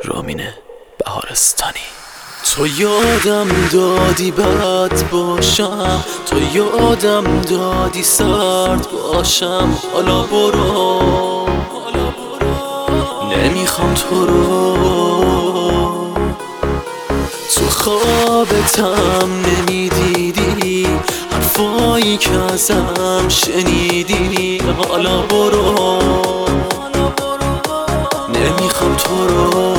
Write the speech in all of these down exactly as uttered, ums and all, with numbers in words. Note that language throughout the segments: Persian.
رامین بهارستانی. تو یادم دادی بد باشم، تو یادم دادی سرد باشم. حالا برو، نمیخوام تو رو. تو خوابتم نمیدیدی حرفایی که ازم شنیدی. حالا برو، نمیخوام تو رو.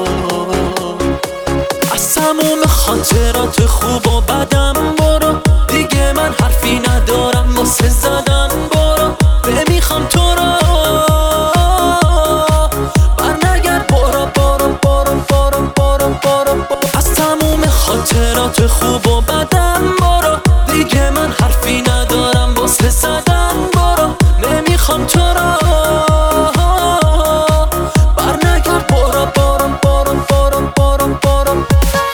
از تموم خاطرات خوب و بدم برو، دیگه من حرفی ندارم واسه زدن. برو، نمیخوام تو رو. برنگرد، برو برو برو برو برو برو. از تموم خاطرات خوب و بدم برو، دیگه من حرفی ندارم واسه زدن. برو، نمیخوام تو رو. برنگرد، برو برو برو برو برو برو.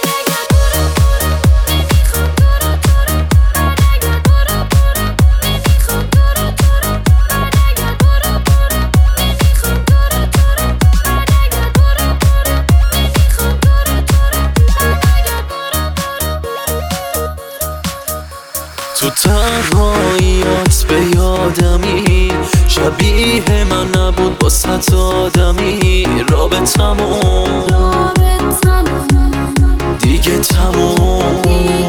تو تنهاییات به یادمی، شبیه من نبود باست آدمی. رابطمون دیگه تموم.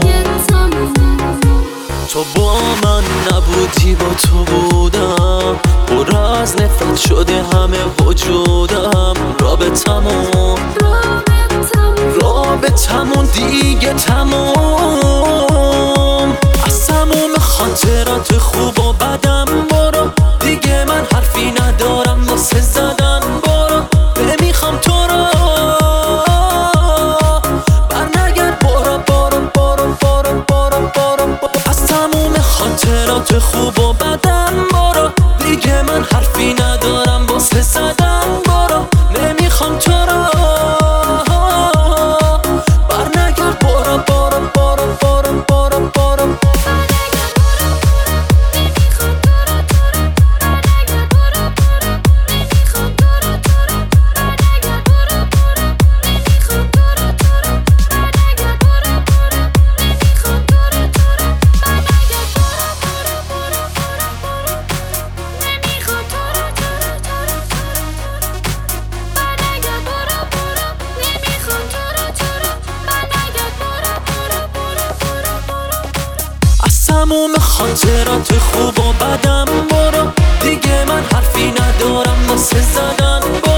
تو با من نبودی، با تو بودم. پر از نفرت شده همه وجودم. رابطمون رابطمون دیگه تموم. از تموم خاطرات خوب و بدم برو، دیگه من حرفی ندارم واسه زدن. برو، نمیخوام تو رو. برنگرد، برو برو برو برو برو برو. از تموم خاطرات خوب و بدم برو، دیگه من حرفی ندارم واسه زدن. برو، نمیخوام تو رو. برنگرد، برو برو برو برو برو برو. تموم خاطرات خوب و بدم برو، دیگه من حرفی ندارم واسه زدن. برو،